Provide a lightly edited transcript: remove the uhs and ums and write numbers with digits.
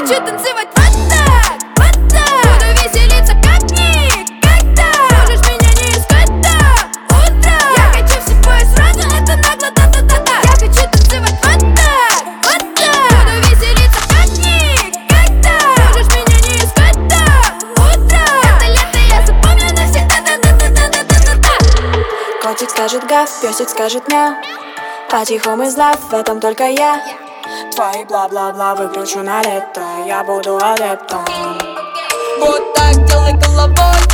хочу танцевать вот так, вот так. Буду веселиться как никогда. Можешь меня не искать до утра. Я хочу все твое сразу, это нагло, да-да-да-да. Я хочу танцевать вот так, вот так. Буду веселиться как никогда. Можешь меня не искать до утра. Это лето я запомню навсегда, да-да-да-да-да-да-да. Котик скажет гав, песик скажет мяу. Потихом из лав, в этом только я. Твои бла-бла-бла выкручу на лето. Я буду адептом. Вот так делай головой.